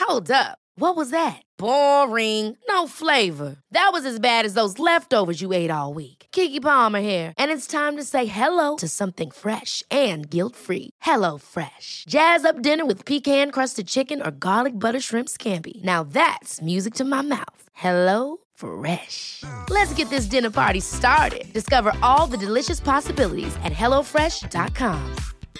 Hold up. What was that? Boring. No flavor. That was as bad as those leftovers you ate all week. Keke Palmer here, and it's time to say hello to something fresh and guilt-free. Hello Fresh. Jazz up dinner with pecan-crusted chicken or garlic butter shrimp scampi. Now that's music to my mouth. Hello Fresh. Let's get this dinner party started. Discover all the delicious possibilities at hellofresh.com.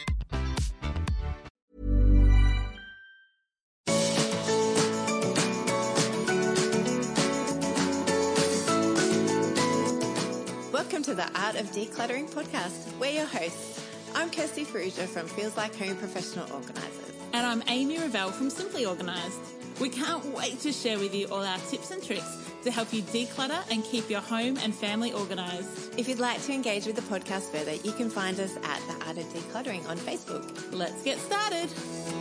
Welcome to the Art of Decluttering podcast. We're your hosts. I'm Kirsty Ferrugia from Feels Like Home Professional Organisers. And I'm Amy Revell from Simply Organised. We can't wait to share with you all our tips and tricks to help you declutter and keep your home and family organised. If you'd like to engage with the podcast further, you can find us at The Art of Decluttering on Facebook. Let's get started.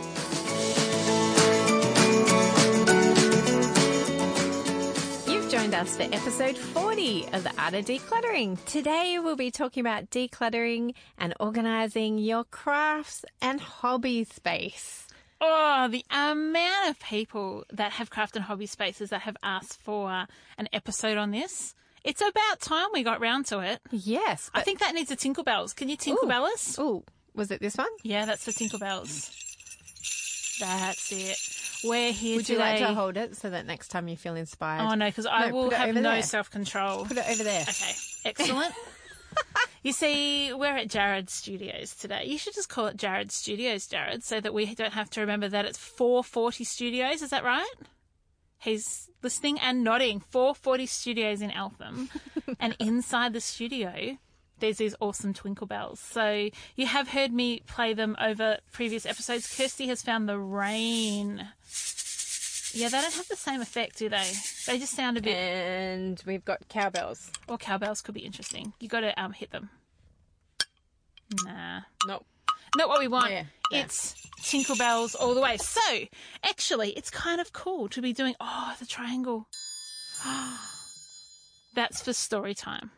You've joined us for episode 40 of The Art of Decluttering. Today we'll be talking about decluttering and organising your crafts and hobby space. Oh, the amount of people that have craft and hobby spaces that have asked for an episode on this. It's about time we got round to it. Yes. I think that needs a Tinkerbells. Can you Tinkerbell us? Oh, was it this one? Yeah, that's the Tinkerbells. That's it. We're here Would today. you like to hold it so that next time you feel inspired? Oh, no, because I will have no there. self-control. Put it over there. Okay, excellent. You see, we're at Jared Studios today. You should just call it Jared Studios, Jared, so that we don't have to remember that it's 440 Studios. Is that right? He's listening and nodding. 440 Studios in Eltham. And inside the studio, there's these awesome twinkle bells. So you have heard me play them over previous episodes. Kirsty has found the rain. Yeah, they don't have the same effect, do they? They just sound a bit... And we've got cowbells. Or cowbells could be interesting. You got to hit them. Nah. Nope. Not what we want. Yeah. It's Tinkerbells all the way. So, actually, it's kind of cool to be doing... Oh, the triangle. That's for story time.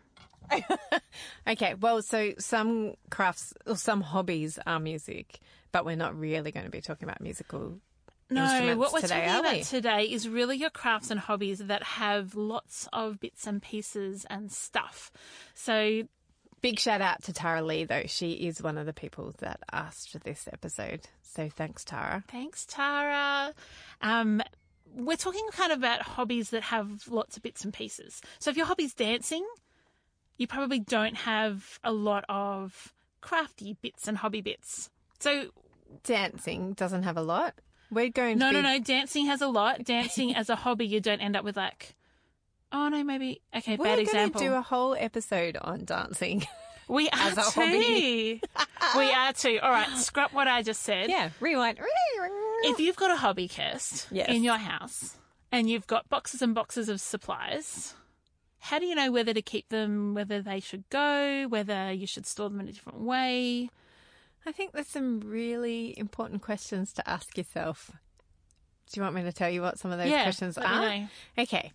Okay, well, so some crafts or some hobbies are music, but we're not really going to be talking about musical No, what we're today, talking are we? about today is really your crafts and hobbies that have lots of bits and pieces and stuff. So Big shout out to Tara Lee, though. She is one of the people that asked for this episode. So thanks, Tara. thanks, Tara. We're talking kind of about hobbies that have lots of bits and pieces. So if your hobby's dancing, you probably don't have a lot of crafty bits and hobby bits. So Dancing doesn't have a lot. We're going to No. Dancing has a lot. Dancing as a hobby, you don't end up with like, oh no, maybe, okay, We're bad going example. to do a whole episode on dancing. We are as a too. hobby. We are too. All right, scrap what I just said. Yeah, rewind. If you've got a hobby, Kirst, Yes. in your house, and you've got boxes and boxes of supplies, how do you know whether to keep them, whether they should go, whether you should store them in a different way? I think there's some really important questions to ask yourself. Do you want me to tell you what some of those questions let me are? know. Okay.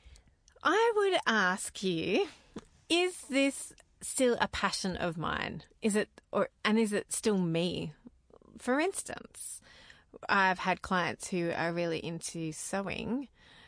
I would ask you, is this still a passion of mine? Is it still me? For instance, I've had clients who are really into sewing,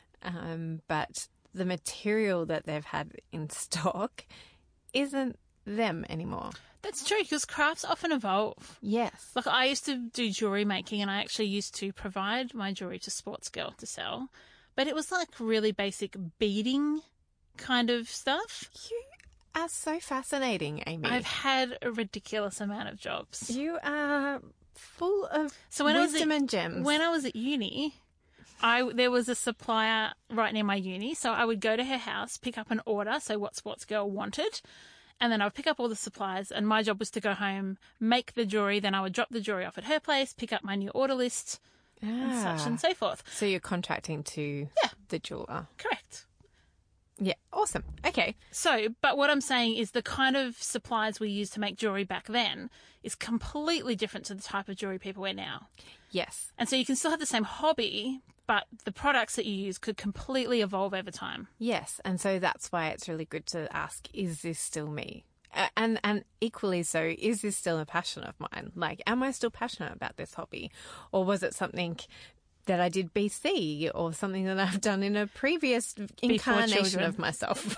but the material that they've had in stock isn't them anymore. That's true, because crafts often evolve. Yes. Like, I used to do jewellery making, and I actually used to provide my jewellery to Sports Girl to sell. But it was like really basic beading kind of stuff. You are so fascinating, Amy. I've had a ridiculous amount of jobs. You are full of when wisdom and gems. When I was at uni, there was a supplier right near my uni, so I would go to her house, pick up an order, so what Sports Girl wanted, and then I would pick up all the supplies, and my job was to go home, make the jewellery, then I would drop the jewellery off at her place, pick up my new order list, and such and so forth. So you're contracting to the jeweler. Correct. Yeah, awesome. Okay. So, but what I'm saying is the kind of supplies we used to make jewellery back then is completely different to the type of jewellery people wear now. Yes. And so you can still have the same hobby, but the products that you use could completely evolve over time. Yes, and so that's why it's really good to ask, is this still me? And equally so, is this still a passion of mine? Like, am I still passionate about this hobby? Or was it something that I did BC or something that I've done in a previous incarnation children. of myself.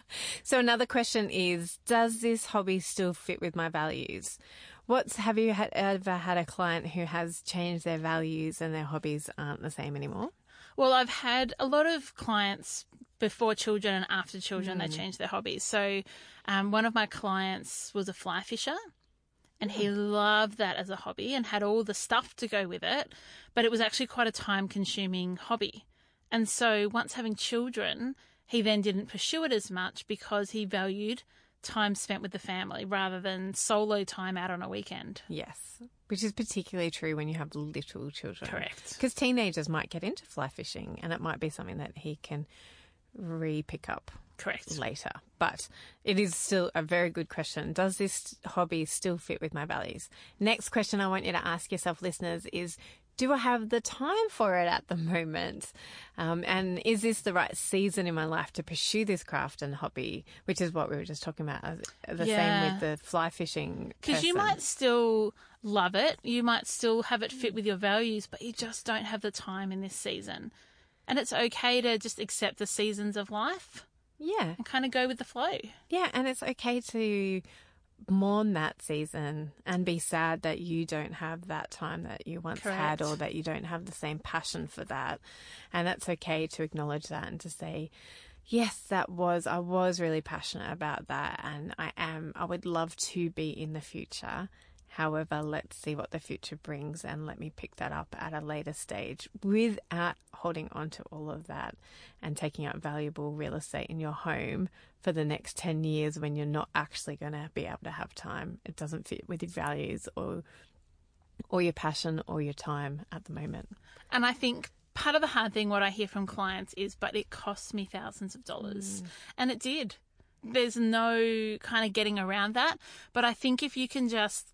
So another question is, does this hobby still fit with my values? Have you ever had a client who has changed their values and their hobbies aren't the same anymore? Well, I've had a lot of clients before children and after children, they changed their hobbies. So one of my clients was a fly fisher, and he loved that as a hobby and had all the stuff to go with it, but it was actually quite a time-consuming hobby. And so once having children, he then didn't pursue it as much because he valued time spent with the family rather than solo time out on a weekend. Yes, which is particularly true when you have little children. Correct. Because teenagers might get into fly fishing and it might be something that he can re-pick up Correct. later. But it is still a very good question. Does this hobby still fit with my values? Next question I want you to ask yourself, listeners, is do I have the time for it at the moment? And is this the right season in my life to pursue this craft and hobby, which is what we were just talking about, the same with the fly fishing. Because you might still love it, you might still have it fit with your values, but you just don't have the time in this season. And it's okay to just accept the seasons of life. Yeah. And kind of go with the flow. Yeah, and it's okay to mourn that season and be sad that you don't have that time that you once had, or that you don't have the same passion for that. And that's okay to acknowledge that and to say, yes, I was really passionate about that, and I would love to be in the future. However, let's see what the future brings and let me pick that up at a later stage without holding on to all of that and taking up valuable real estate in your home for the next 10 years when you're not actually going to be able to have time. It doesn't fit with your values or your passion or your time at the moment. And I think part of the hard thing, what I hear from clients is, but it costs me thousands of dollars. And it did. There's no kind of getting around that. But I think if you can just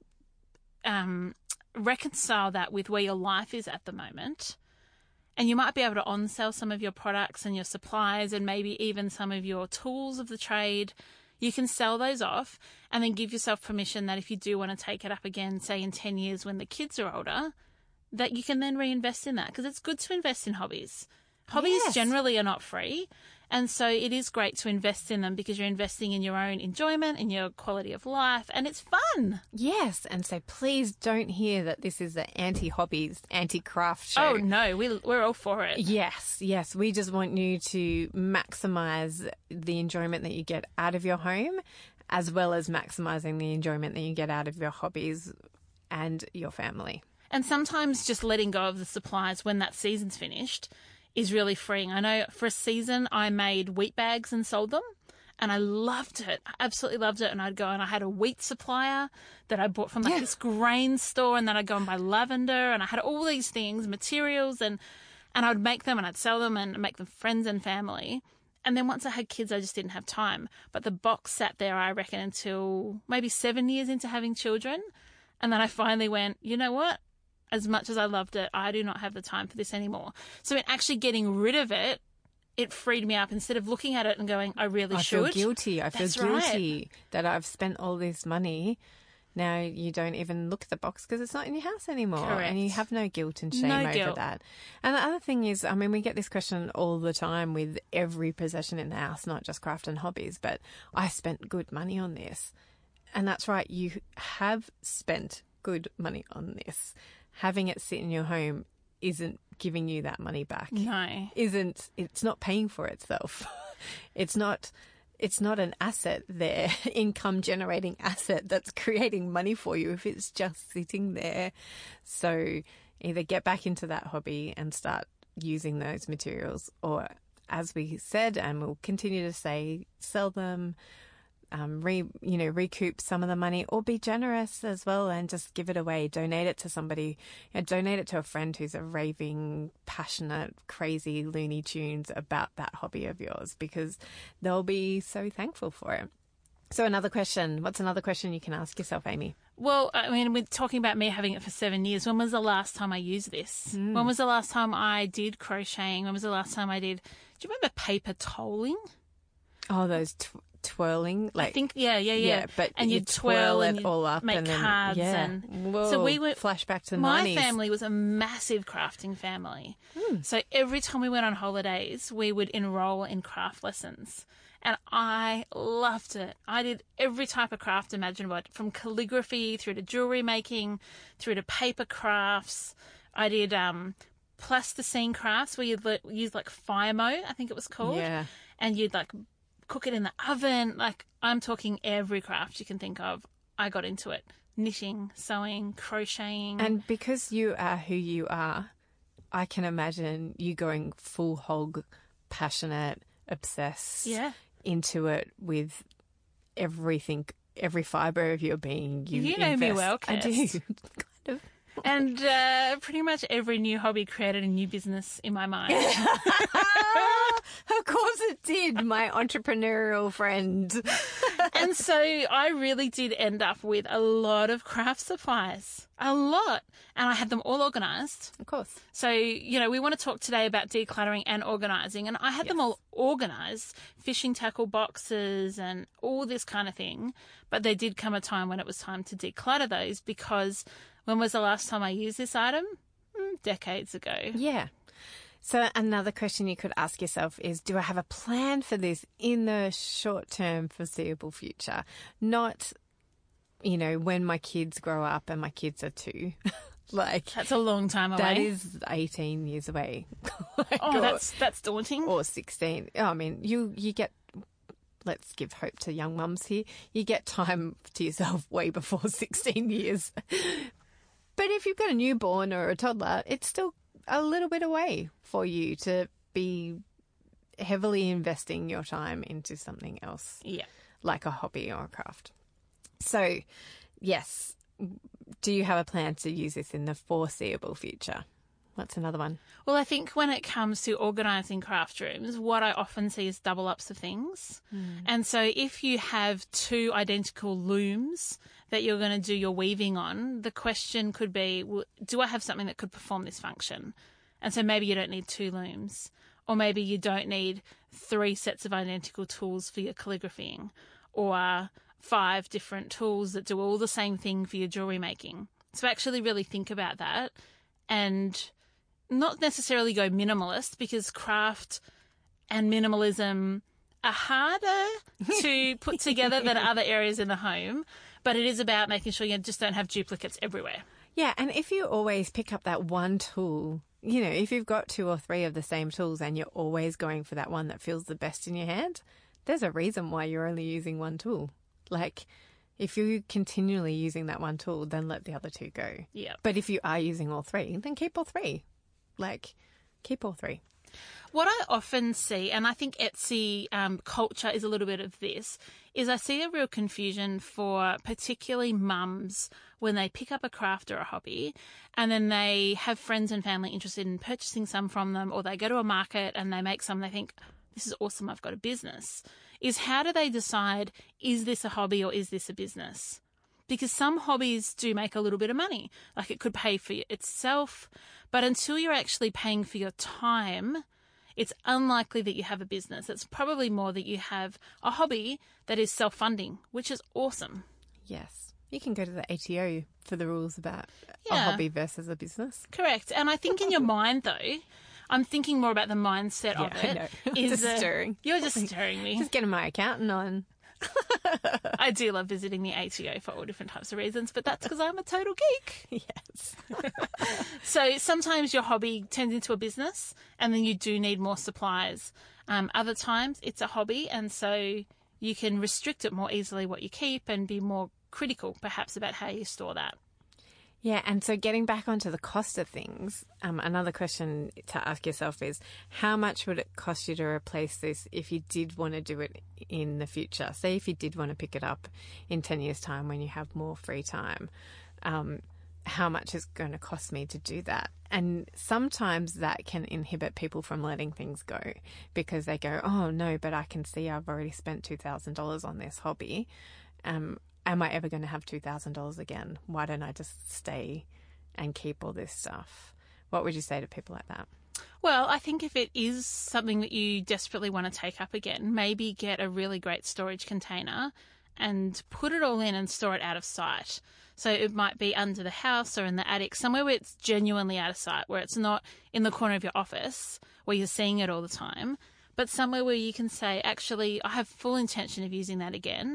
reconcile that with where your life is at the moment, and you might be able to on-sell some of your products and your supplies and maybe even some of your tools of the trade. You can sell those off and then give yourself permission that if you do want to take it up again, say in 10 years when the kids are older, that you can then reinvest in that, because it's good to invest in hobbies. Hobbies generally are not free, and so it is great to invest in them because you're investing in your own enjoyment, in your quality of life, and it's fun. Yes, and so please don't hear that this is the anti-hobbies, anti-craft show. Oh, no, we're all for it. Yes. We just want you to maximise the enjoyment that you get out of your home, as well as maximising the enjoyment that you get out of your hobbies and your family. And sometimes just letting go of the supplies when that season's finished is really freeing. I know for a season I made wheat bags and sold them, and I loved it. I absolutely loved it. And I'd go and I had a wheat supplier that I bought from this grain store, and then I'd go and buy lavender, and I had all these things, materials, and I'd make them and I'd sell them and make them friends and family. And then once I had kids, I just didn't have time. But the box sat there, I reckon, until maybe 7 years into having children. And then I finally went, you know what? As much as I loved it, I do not have the time for this anymore. So in actually getting rid of it, it freed me up instead of looking at it and going, I really should. I feel guilty. I feel guilty that I've spent all this money. Now you don't even look at the box because it's not in your house anymore. Correct. And you have no guilt and shame over that. And the other thing is, I mean, we get this question all the time with every possession in the house, not just craft and hobbies, but I spent good money on this. And that's right. You have spent good money on this. Having it sit in your home isn't giving you that money back. No. It's not paying for itself. It's not an asset there, income generating asset that's creating money for you if it's just sitting there. So either get back into that hobby and start using those materials, or as we said, and we'll continue to say, sell them, recoup some of the money, or be generous as well and just give it away. Donate it to somebody. Donate it to a friend who's a raving, passionate, crazy Looney Tunes about that hobby of yours, because they'll be so thankful for it. So another question. What's another question you can ask yourself, Amy? Well, I mean, we're talking about me having it for 7 years. When was the last time I used this? When was the last time I did crocheting? When was the last time I did... Do you remember paper toweling? Oh, those twirling, like I think, yeah. but and you you'd twirl it and you'd all up make and then cards so we were flashback to the my 90s. family was a massive crafting family. So every time we went on holidays, we would enroll in craft lessons. And I loved it. I did every type of craft imaginable, from calligraphy through to jewellery making, through to paper crafts. I did plasticine crafts where you'd use like Fimo, I think it was called. Yeah. And you'd like cook it in the oven. Like, I'm talking every craft you can think of. I got into it. Knitting, sewing, crocheting. And because you are who you are, I can imagine you going full hog, passionate, obsessed into it with everything, every fibre of your being. You know me well, I Kirst. do. Kind of. And pretty much every new hobby created a new business in my mind. Of course it did, my entrepreneurial friend. And so I really did end up with a lot of craft supplies. A lot. And I had them all organised. Of course. So, we want to talk today about decluttering and organising. And I had them all organised, fishing tackle boxes and all this kind of thing. But there did come a time when it was time to declutter those, because when was the last time I used this item? Decades ago. Yeah. So another question you could ask yourself is, do I have a plan for this in the short-term foreseeable future? Not, when my kids grow up and my kids are 2. That's a long time away. That is 18 years away. That's daunting. Or 16. I mean, you get, let's give hope to young mums here, you get time to yourself way before 16 years. But if you've got a newborn or a toddler, it's still a little bit away for you to be heavily investing your time into something else. Yeah. Like a hobby or a craft. So, yes. Do you have a plan to use this in the foreseeable future? What's another one? Well, I think when it comes to organising craft rooms, what I often see is double ups of things. And so if you have 2 identical looms that you're going to do your weaving on, the question could be, well, do I have something that could perform this function? And so maybe you don't need 2 looms, or maybe you don't need 3 sets of identical tools for your calligraphying, or 5 different tools that do all the same thing for your jewellery making. So actually really think about that and not necessarily go minimalist, because craft and minimalism are harder to put together than other areas in the home, but it is about making sure you just don't have duplicates everywhere. Yeah, and if you always pick up that one tool, if you've got 2 or 3 of the same tools and you're always going for that one that feels the best in your hand, there's a reason why you're only using one tool. Like, if you're continually using that one tool, then let the other 2 go. Yeah. But if you are using all 3, then keep all 3. Keep all 3. What I often see, and I think Etsy culture is a little bit of this, is I see a real confusion for particularly mums when they pick up a craft or a hobby and then they have friends and family interested in purchasing some from them, or they go to a market and they make some, they think, this is awesome, I've got a business. Is how do they decide, is this a hobby or is this a business? Because some hobbies do make a little bit of money. Like, it could pay for itself, but until you're actually paying for your time, it's unlikely that you have a business. It's probably more that you have a hobby that is self-funding, which is awesome. Yes. You can go to the ATO for the rules about a Yeah. hobby versus a business. Correct. And I think in your mind, though, I'm thinking more about the mindset of I it. know. Is Just stirring. You're just stirring me. Just getting my accountant on. I do love visiting the ATO for all different types of reasons, but that's because I'm a total geek. Yes. So sometimes your hobby turns into a business and then you do need more supplies. Other times it's a hobby, and so you can restrict it more easily what you keep and be more critical perhaps about how you store that. Yeah, and so getting back onto the cost of things, another question to ask yourself is, how much would it cost you to replace this if you did want to do it in the future? Say if you did want to pick it up in 10 years' time when you have more free time, how much is going to cost me to do that? And sometimes that can inhibit people from letting things go because they go, oh, no, but I can see I've already spent $2,000 on this hobby. Am I ever going to have $2,000 again? Why don't I just stay and keep all this stuff? What would you say to people like that? Well, I think if it is something that you desperately want to take up again, maybe get a really great storage container and put it all in and store it out of sight. So it might be under the house or in the attic, somewhere where it's genuinely out of sight, where it's not in the corner of your office where you're seeing it all the time, but somewhere where you can say, actually, I have full intention of using that again.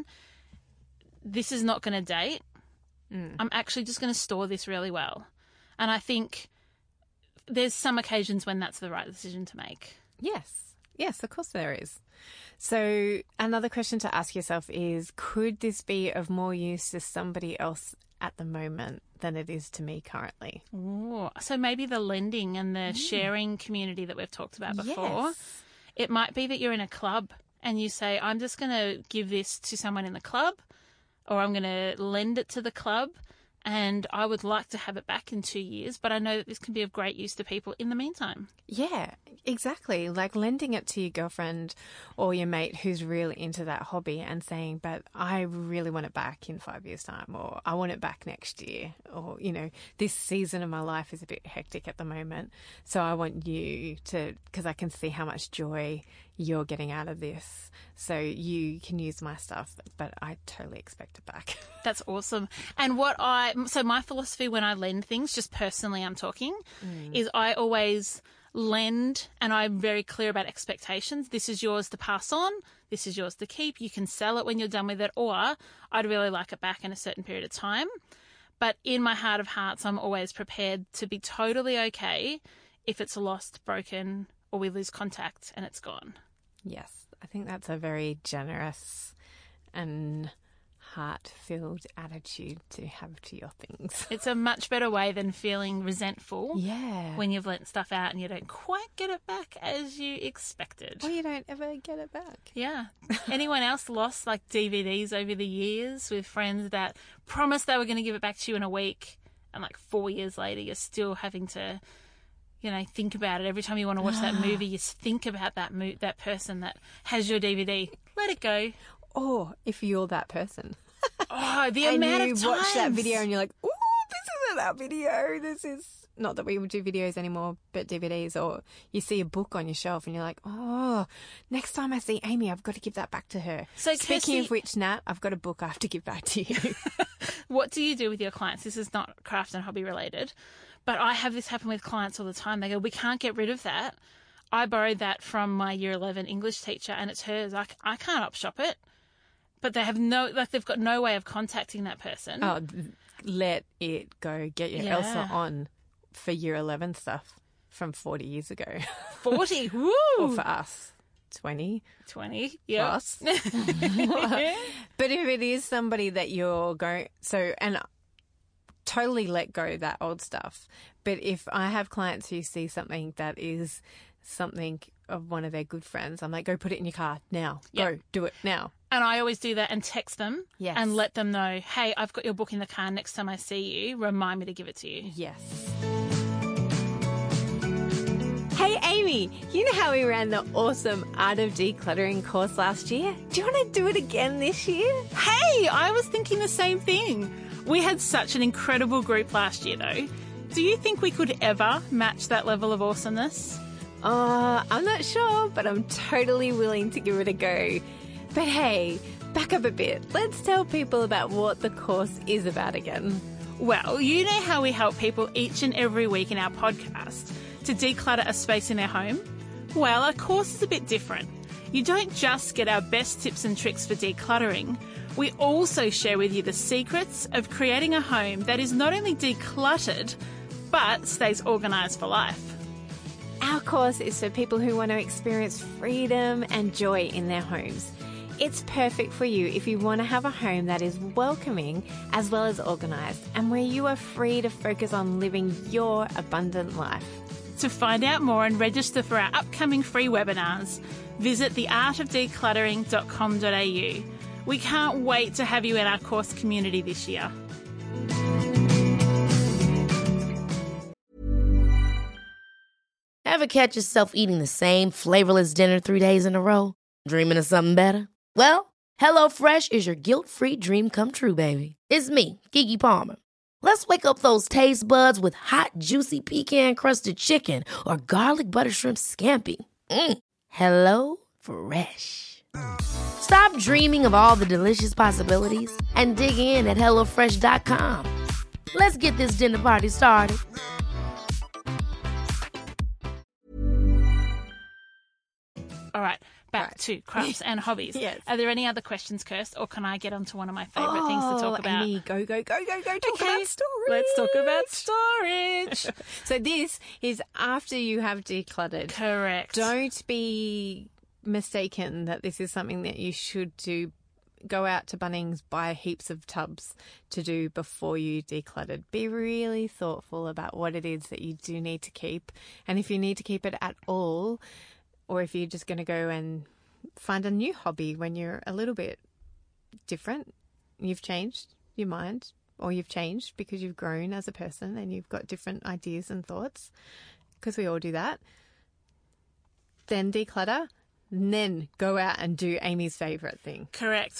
This is not going to date. I'm actually just going to store this really well. And I think there's some occasions when that's the right decision to make. Yes. Yes, of course there is. So another question to ask yourself is, could this be of more use to somebody else at the moment than it is to me currently? Ooh, so maybe the lending and the sharing community that we've talked about before. Yes. It might be that you're in a club and you say, I'm just going to give this to someone in the club, or I'm going to lend it to the club, and I would like to have it back in 2 years, but I know that this can be of great use to people in the meantime. Yeah, exactly. Like lending it to your girlfriend or your mate who's really into that hobby and saying, but I really want it back in 5 years' time, or I want it back next year, or, you know, this season of my life is a bit hectic at the moment. So I want you to, because I can see how much joy you're getting out of this. So you can use my stuff, but I totally expect it back. That's awesome. And so my philosophy when I lend things, just personally I'm talking, is I always lend and I'm very clear about expectations. This is yours to pass on. This is yours to keep. You can sell it when you're done with it, or I'd really like it back in a certain period of time. But in my heart of hearts, I'm always prepared to be totally okay if it's lost, broken, or we lose contact and it's gone. Yes, I think that's a very generous and heart-filled attitude to have to your things. It's a much better way than feeling resentful when you've lent stuff out and you don't quite get it back as you expected. Or you don't ever get it back. Yeah. Anyone else lost like DVDs over the years with friends that promised they were going to give it back to you in a week, and like 4 years later you're still having to, you know, think about it. Every time you want to watch that movie, you think about that person that has your DVD. Let it go. Or if you're that person. Oh, the amount of times. And you watch that video and you're like, ooh, this isn't that video. This is not that we would do videos anymore, but DVDs. Or you see a book on your shelf and you're like, oh, next time I see Amy, I've got to give that back to her. So speaking of which, Nat, I've got a book I have to give back to you. What do you do with your clients? This is not craft and hobby related, but I have this happen with clients all the time. They go, we can't get rid of that. I borrowed that from my year 11 English teacher and it's hers. I can't up shop it. But they have they've got no way of contacting that person. Oh, let it go. Get your Elsa on for year 11 stuff from 40 years ago. 40? Woo! Or for us, 20. 20, yeah. Plus. But if it is somebody that you're going... and totally let go that old stuff. But if I have clients who see something that is something of one of their good friends, I'm like, go put it in your car now. Yep. Go, do it now. And I always do that and text them and let them know, hey, I've got your book in the car. Next time I see you, remind me to give it to you. Yes. Hey, Amy, you know how we ran the awesome Art of Decluttering course last year? Do you want to do it again this year? Hey, I was thinking the same thing. We had such an incredible group last year, though. Do you think we could ever match that level of awesomeness? I'm not sure, but I'm totally willing to give it a go. But hey, back up a bit. Let's tell people about what the course is about again. Well, you know how we help people each and every week in our podcast to declutter a space in their home? Well, our course is a bit different. You don't just get our best tips and tricks for decluttering. We also share with you the secrets of creating a home that is not only decluttered, but stays organised for life. Our course is for people who want to experience freedom and joy in their homes. It's perfect for you if you want to have a home that is welcoming as well as organised and where you are free to focus on living your abundant life. To find out more and register for our upcoming free webinars, visit theartofdecluttering.com.au. We can't wait to have you in our course community this year. Ever catch yourself eating the same flavorless dinner 3 days in a row? Dreaming of something better? Well, HelloFresh is your guilt-free dream come true, baby. It's me, Keke Palmer. Let's wake up those taste buds with hot, juicy pecan-crusted chicken or garlic butter shrimp scampi. Hello Fresh. Stop dreaming of all the delicious possibilities and dig in at HelloFresh.com. Let's get this dinner party started. All right, back to crafts and hobbies. Yes. Are there any other questions, Kirst, or can I get on to one of my favourite things to talk about? Amy, go. Talk Okay, about storage. let's talk about storage. So this is after you have decluttered. Correct. Don't be mistaken that this is something that you should do. Go out to Bunnings, buy heaps of tubs to do before you decluttered. Be really thoughtful about what it is that you do need to keep. And if you need to keep it at all, or if you're just going to go and find a new hobby when you're a little bit different, you've changed your mind, or you've changed because you've grown as a person and you've got different ideas and thoughts, because we all do that, then declutter, and then go out and do Amy's favourite thing. Correct.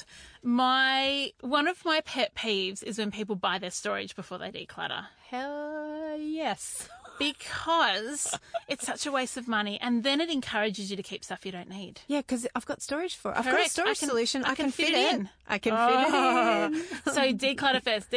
One of my pet peeves is when people buy their storage before they declutter. Hell yes. Because it's such a waste of money, and then it encourages you to keep stuff you don't need. Yeah, because I've got storage for it. I've got a Correct. storage solution. I can fit it it in. I can fit it in. So declutter first.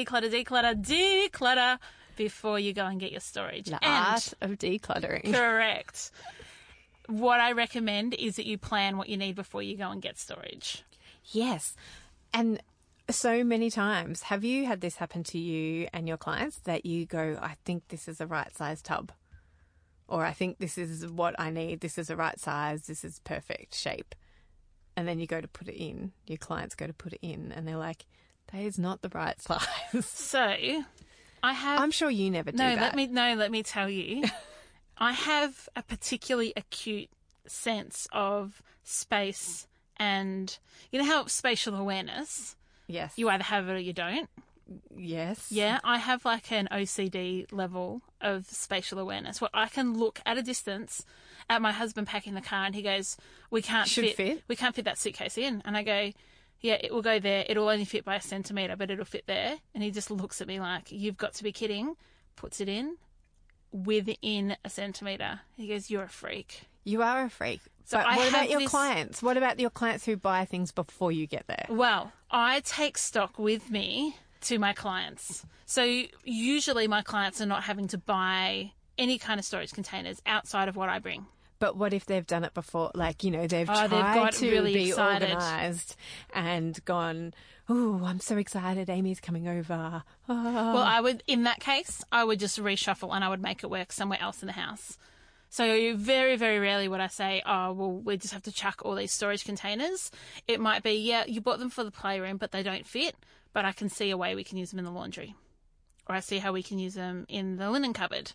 Declutter before you go and get your storage. The And art of decluttering. correct. What I recommend is that you plan what you need before you go and get storage. Yes. And so many times, have you had this happen to you and your clients that you go, I think this is the right size tub, or I think this is what I need, this is the right size, this is perfect shape. And then you go to put it in, your clients go to put it in, and they're like, that is not the right size. So I have... I'm sure you never do that. Let me tell you. I have a particularly acute sense of space, and you know how spatial awareness... Yes. You either have it or you don't. Yes. Yeah, I have like an OCD level of spatial awareness where I can look at a distance at my husband packing the car and he goes, we can't fit that suitcase in. And I go, yeah, it will go there. It'll only fit by a centimetre, but it'll fit there. And he just looks at me like, you've got to be kidding. Puts it in within a centimetre. He goes, you're a freak. You are a freak. So but what about your clients? What about your clients who buy things before you get there? Well, I take stock with me to my clients. So usually my clients are not having to buy any kind of storage containers outside of what I bring. But what if they've done it before? Like, you know, they've tried got to really be excited. organised and gone, oh, I'm so excited, Amy's coming over. Oh. Well, in that case, I would just reshuffle and I would make it work somewhere else in the house. So very, very rarely would I say, oh, well, we just have to chuck all these storage containers. It might be, yeah, you bought them for the playroom, but they don't fit, but I can see a way we can use them in the laundry. Or I see how we can use them in the linen cupboard.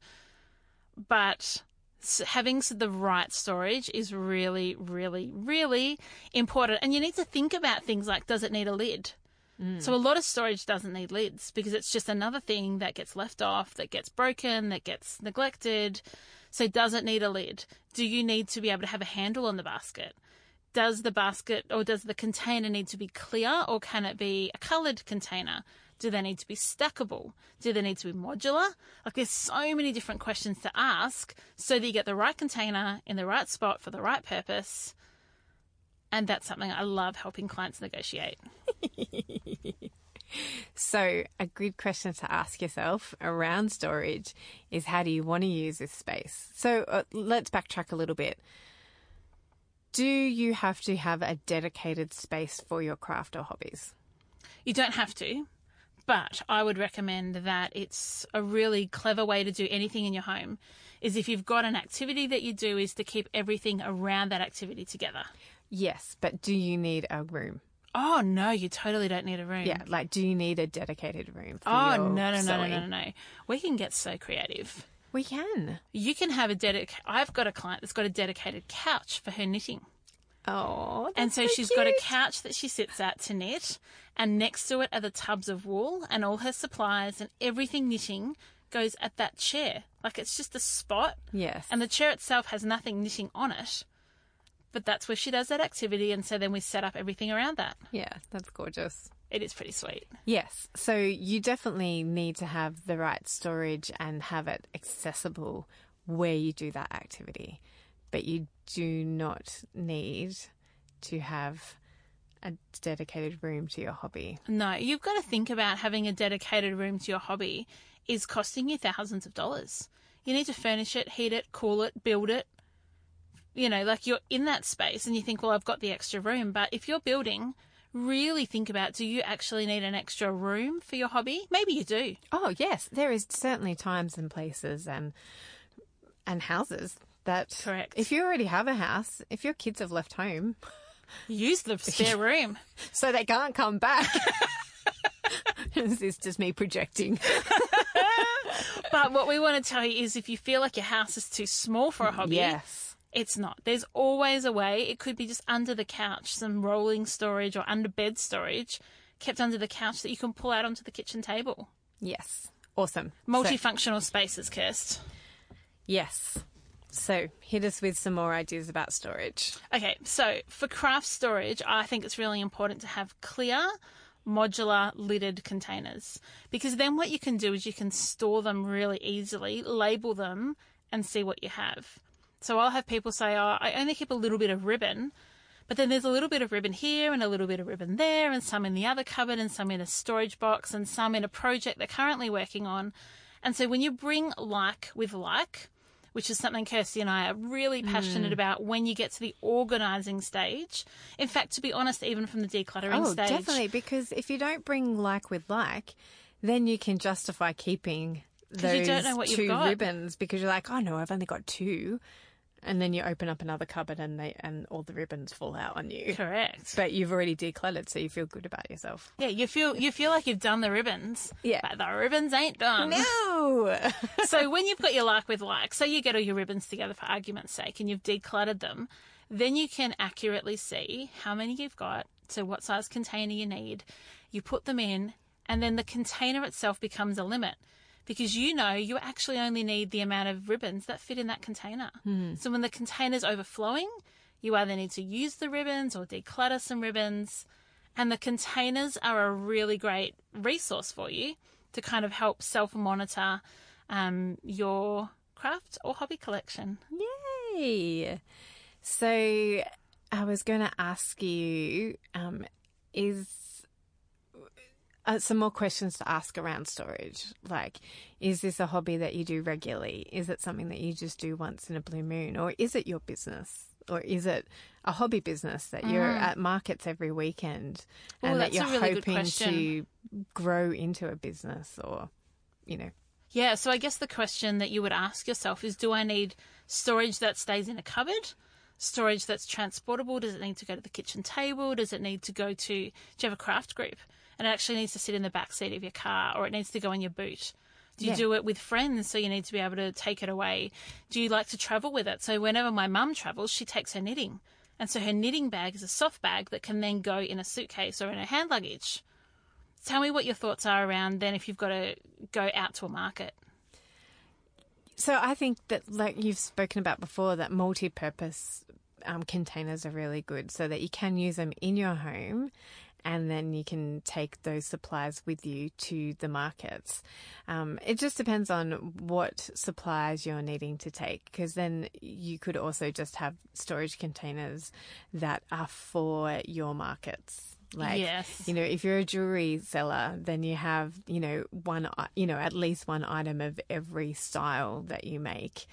But having the right storage is really, really, really important. And you need to think about things like, does it need a lid? So a lot of storage doesn't need lids because it's just another thing that gets left off, that gets broken, that gets neglected. So does it need a lid? Do you need to be able to have a handle on the basket? Does the basket or does the container need to be clear, or can it be a coloured container? Do they need to be stackable? Do they need to be modular? Like, there's so many different questions to ask so that you get the right container in the right spot for the right purpose. And that's something I love helping clients negotiate. So a good question to ask yourself around storage is, how do you want to use this space? So let's backtrack a little bit. Do you have to have a dedicated space for your craft or hobbies? You don't have to, but I would recommend that it's a really clever way to do anything in your home is if you've got an activity that you do, is to keep everything around that activity together. Yes, but do you need a room? Oh, no, you totally don't need a room. Yeah, like, do you need a dedicated room for Oh, your no. sewing? We can get so creative. We can. You can have I've got a client that's got a dedicated couch for her knitting. Oh, that's And so she's cute. got a couch that she sits at to knit, and next to it are the tubs of wool and all her supplies, and everything knitting goes at that chair. Like, it's just a spot. Yes. And the chair itself has nothing knitting on it. But that's where she does that activity, and so then we set up everything around that. Yeah, that's gorgeous. it is pretty sweet. Yes. So you definitely need to have the right storage and have it accessible where you do that activity. But you do not need to have a dedicated room to your hobby. No, you've got to think about having a dedicated room to your hobby is costing you thousands of dollars. You need to furnish it, heat it, cool it, build it. You know, like you're in that space and you think, well, I've got the extra room. But if you're building, really think about, do you actually need an extra room for your hobby? Maybe you do. Oh, yes. There is certainly times and places and houses that... Correct. If you already have a house, if your kids have left home... Use the spare room. So they can't come back. This is just me projecting. But what we want to tell you is if you feel like your house is too small for a hobby, Yes. it's not. There's always a way. It could be just under the couch, some rolling storage or under bed storage kept under the couch that you can pull out onto the kitchen table. Yes. Awesome. Multifunctional spaces, Kirst. Yes. So hit us with some more ideas about storage. Okay, so for craft storage, I think it's really important to have clear, modular, lidded containers, because then what you can do is you can store them really easily, label them, and see what you have. So I'll have people say, oh, I only keep a little bit of ribbon, but then there's a little bit of ribbon here and a little bit of ribbon there and some in the other cupboard and some in a storage box and some in a project they're currently working on. And so when you bring like with like, which is something Kirsty and I are really passionate about when you get to the organising stage. In fact, to be honest, even from the decluttering stage. Oh, definitely, because if you don't bring like with like, then you can justify keeping those you don't know what you've two got. ribbons because you're like, oh no, I've only got two. And then you open up another cupboard and all the ribbons fall out on you. Correct. But you've already decluttered, so you feel good about yourself. Yeah, you feel like you've done the ribbons. Yeah. But the ribbons ain't done. No! So when you've got your like with like, so you get all your ribbons together for argument's sake and you've decluttered them, then you can accurately see how many you've got, so what size container you need. You put them in, and then the container itself becomes a limit. Because you know you actually only need the amount of ribbons that fit in that container. So when the container's overflowing, you either need to use the ribbons or declutter some ribbons. And the containers are a really great resource for you to kind of help self-monitor your craft or hobby collection. Yay! So I was going to ask you, some more questions to ask around storage. Like, is this a hobby that you do regularly? Is it something that you just do once in a blue moon? Or is it your business? Or is it a hobby business that you're at markets every weekend and that you're really good hoping question. to grow into a business or, you know? Yeah, so I guess the question that you would ask yourself is, do I need storage that stays in a cupboard? Storage that's transportable? Does it need to go to the kitchen table? Does it need to go to, do you have a craft group? And it actually needs to sit in the back seat of your car, or it needs to go in your boot. Do you do it with friends, so you need to be able to take it away? Do you like to travel with it? So whenever my mum travels, she takes her knitting. And so her knitting bag is a soft bag that can then go in a suitcase or in her hand luggage. Tell me what your thoughts are around then if you've got to go out to a market. So I think that, like you've spoken about before, that multi-purpose containers are really good so that you can use them in your home and then you can take those supplies with you to the markets. It just depends on what supplies you're needing to take, because then you could also just have storage containers that are for your markets. Like, yes. you know, if you're a jewelry seller, then you have, at least one item of every style that you make.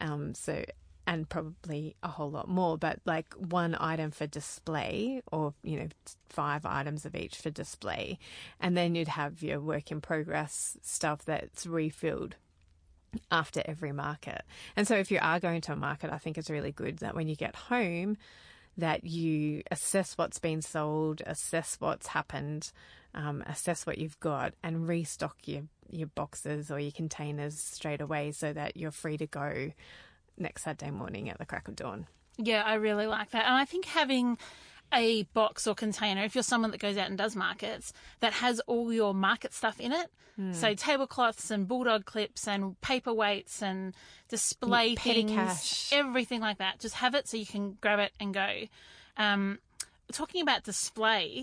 And probably a whole lot more, but like one item for display or, 5 items of each for display. And then you'd have your work in progress stuff that's refilled after every market. And so if you are going to a market, I think it's really good that when you get home, that you assess what's been sold, assess what's happened, assess what you've got, and restock your boxes or your containers straight away so that you're free to go next Saturday morning at the crack of dawn. Yeah, I really like that. And I think having a box or container, if you're someone that goes out and does markets, that has all your market stuff in it, so tablecloths and bulldog clips and paperweights and display Petty things, cash. everything like that. Just have it so you can grab it and go. Talking about display,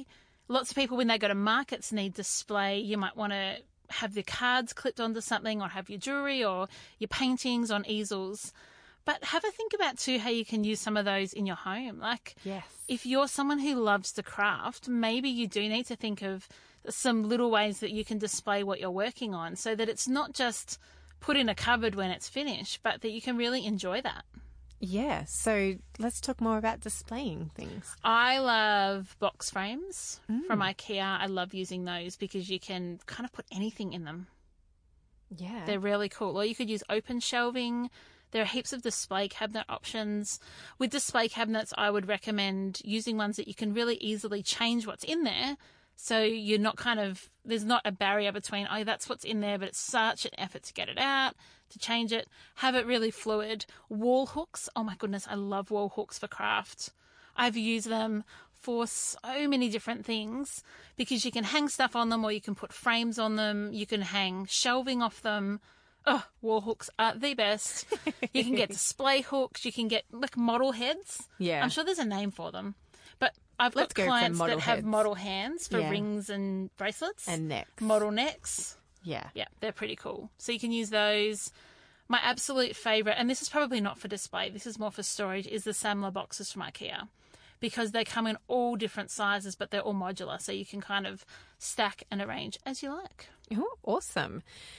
Lots of people, when they go to markets, need display. You might want to have your cards clipped onto something, or have your jewellery or your paintings on easels. But have a think about too how you can use some of those in your home. Like, Yes. if you're someone who loves to craft, maybe you do need to think of some little ways that you can display what you're working on, so that it's not just put in a cupboard when it's finished, but that you can really enjoy that. Yeah. So let's talk more about displaying things. I love box frames from IKEA. I love using those because you can kind of put anything in them. Yeah. They're really cool. Or you could use open shelving. There are heaps of display cabinet options. With display cabinets, I would recommend using ones that you can really easily change what's in there. So you're not there's not a barrier between, oh, that's what's in there, but it's such an effort to get it out, to change it. Have it really fluid. Wall hooks. Oh my goodness, I love wall hooks for craft. I've used them for so many different things because you can hang stuff on them, or you can put frames on them. You can hang shelving off them. Oh, wall hooks are the best. You can get display hooks. You can get like model heads. Yeah. I'm sure there's a name for them. But I've Let's got go for clients that model have heads. model hands for Yeah. rings and bracelets. And necks. Model necks. Yeah. Yeah, they're pretty cool. So you can use those. My absolute favourite, and this is probably not for display, this is more for storage, is the Samler boxes from IKEA. Because they come in all different sizes, but they're all modular. So you can kind of stack and arrange as you like. Oh, awesome.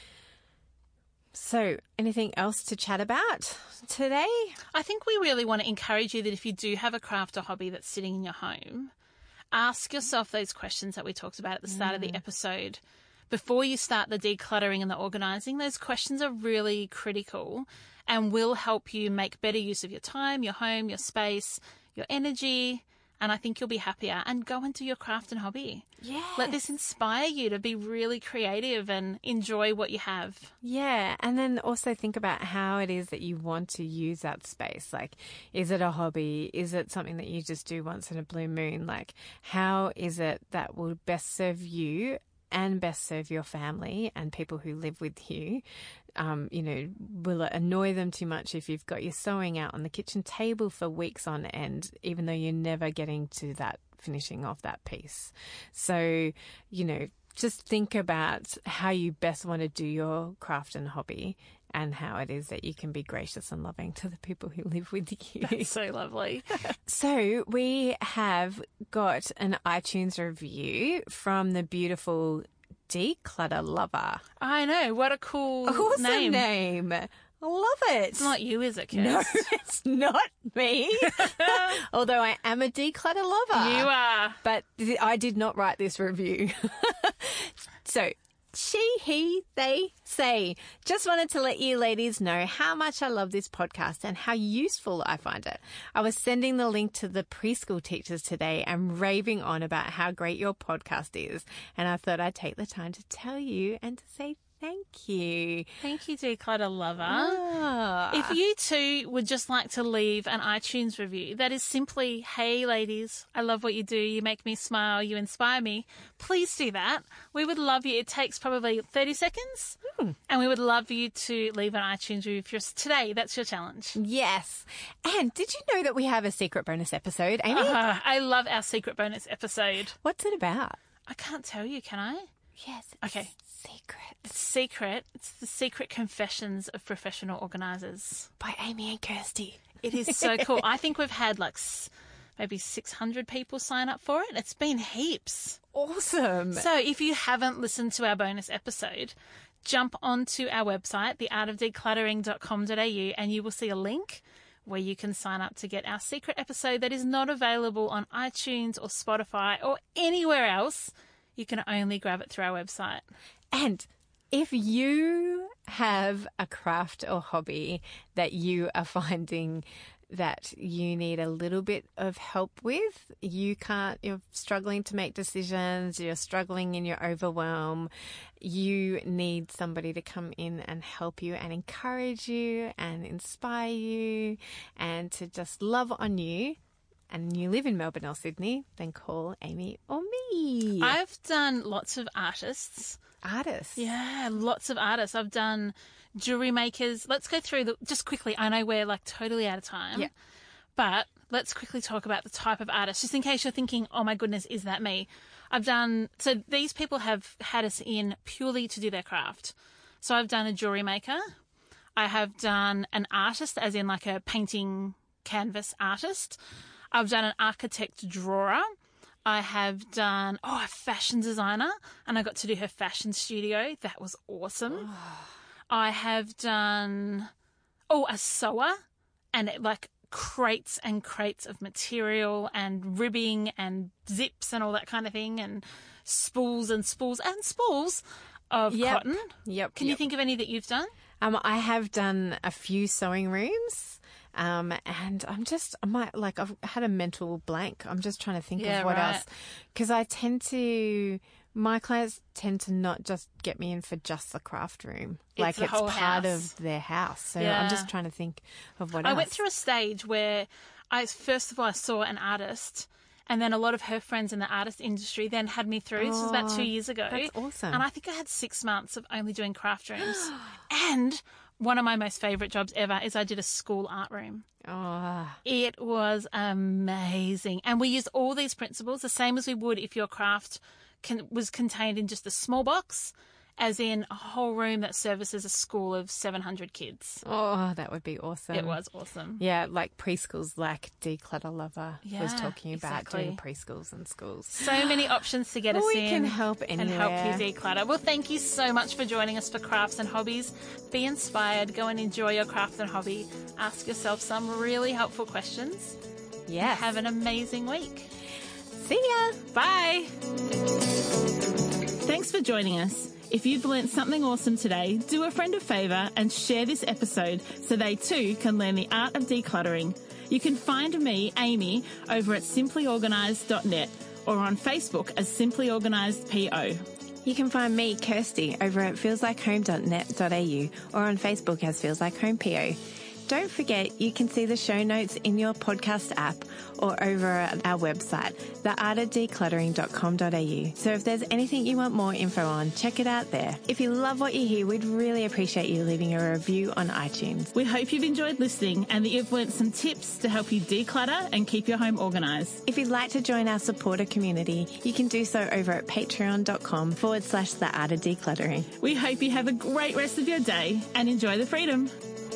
So, anything else to chat about today? I think we really want to encourage you that if you do have a craft or hobby that's sitting in your home, ask yourself those questions that we talked about at the start of the episode. Before you start the decluttering and the organising, those questions are really critical and will help you make better use of your time, your home, your space, your energy, and I think you'll be happier. And go into your craft and hobby. Yeah. Let this inspire you to be really creative and enjoy what you have. Yeah. And then also think about how it is that you want to use that space. Like, is it a hobby? Is it something that you just do once in a blue moon? Like, how is it that will best serve you and best serve your family and people who live with you? Will it annoy them too much if you've got your sewing out on the kitchen table for weeks on end, even though you're never getting to that finishing off that piece? So, just think about how you best want to do your craft and hobby and how it is that you can be gracious and loving to the people who live with you. That's so lovely. So we have got an iTunes review from the beautiful Declutter Lover. I know. What a cool Awesome name. I love it. It's not you, is it, Kirst? No, it's not me. Although I am a declutter lover. You are. But I did not write this review. So, she, he, they say, just wanted to let you ladies know how much I love this podcast and how useful I find it. I was sending the link to the preschool teachers today and raving on about how great your podcast is. And I thought I'd take the time to tell you and to say thank you. Thank you, Declutter Lover. Ah. If you too would just like to leave an iTunes review that is simply, hey ladies, I love what you do, you make me smile, you inspire me, please do that. We would love you. It takes probably 30 seconds and we would love you to leave an iTunes review for us today. That's your challenge. Yes. And did you know that we have a secret bonus episode, Amy? I love our secret bonus episode. What's it about? I can't tell you, can I? Yes. Okay. Secret. It's secret. It's the secret confessions of professional organisers. By Amy and Kirsty. It is so cool. I think we've had like maybe 600 people sign up for it. It's been heaps. Awesome. So if you haven't listened to our bonus episode, jump onto our website, theartofdecluttering.com.au, and you will see a link where you can sign up to get our secret episode that is not available on iTunes or Spotify or anywhere else. You can only grab it through our website. And if you have a craft or hobby that you are finding that you need a little bit of help with, you're struggling to make decisions, you're struggling in your overwhelm, you need somebody to come in and help you and encourage you and inspire you and to just love on you, and you live in Melbourne or Sydney, then call Amy or me. I've done lots of artists. Artists. Yeah, lots of artists. I've done jewelry makers. Let's go through just quickly. I know we're like totally out of time. Yeah. But let's quickly talk about the type of artist, just in case you're thinking, oh my goodness, is that me? So these people have had us in purely to do their craft. So I've done a jewelry maker. I have done an artist, as in like a painting canvas artist. I've done an architect drawer. I have done, a fashion designer, and I got to do her fashion studio. That was awesome. I have done, a sewer, and like crates and crates of material and ribbing and zips and all that kind of thing, and spools and spools and spools of cotton. Yep. Can you think of any that you've done? I have done a few sewing rooms. And I've had a mental blank. I'm just trying to think of what else. Because my clients tend to not just get me in for just the craft room. It's part of their house. So I'm just trying to think of what else. I went through a stage where I saw an artist, and then a lot of her friends in the artist industry then had me through. This was about 2 years ago. That's awesome. And I think I had 6 months of only doing craft rooms. And one of my most favourite jobs ever is I did a school art room. Oh. It was amazing. And we used all these principles, the same as we would if your craft was contained in just a small box, as in a whole room that services a school of 700 kids. Oh, that would be awesome. It was awesome. Yeah, like preschools, like Declutter Lover was talking about exactly. doing preschools and schools. So many options to get us in. We can help anywhere. And help you declutter. Well, thank you so much for joining us for Crafts and Hobbies. Be inspired. Go and enjoy your craft and hobby. Ask yourself some really helpful questions. Yeah. Have an amazing week. See ya. Bye. Thanks for joining us. If you've learnt something awesome today, do a friend a favour and share this episode so they too can learn the art of decluttering. You can find me, Amy, over at simplyorganised.net or on Facebook as Simply Organised PO. You can find me, Kirsty, over at feelslikehome.net.au or on Facebook as Feels Like Home PO. Don't forget, you can see the show notes in your podcast app or over at our website, theartofdecluttering.com.au. So if there's anything you want more info on, check it out there. If you love what you hear, we'd really appreciate you leaving a review on iTunes. We hope you've enjoyed listening and that you've learnt some tips to help you declutter and keep your home organised. If you'd like to join our supporter community, you can do so over at patreon.com/theartofdecluttering. We hope you have a great rest of your day and enjoy the freedom.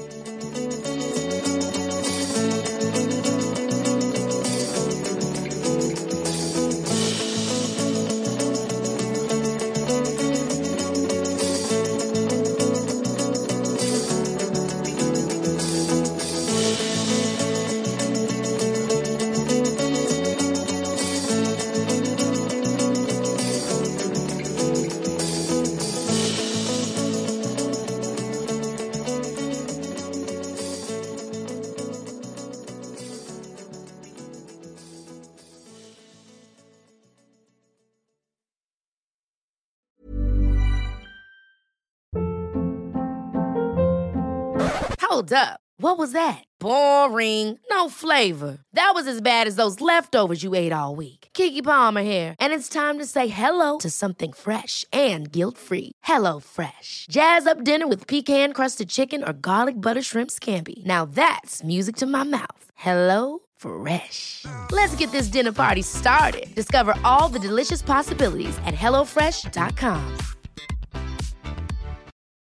Hold up. What was that? Boring. No flavor. That was as bad as those leftovers you ate all week. Keke Palmer here, and it's time to say hello to something fresh and guilt-free. HelloFresh. Jazz up dinner with pecan-crusted chicken or garlic butter shrimp scampi. Now that's music to my mouth. HelloFresh. Let's get this dinner party started. Discover all the delicious possibilities at HelloFresh.com.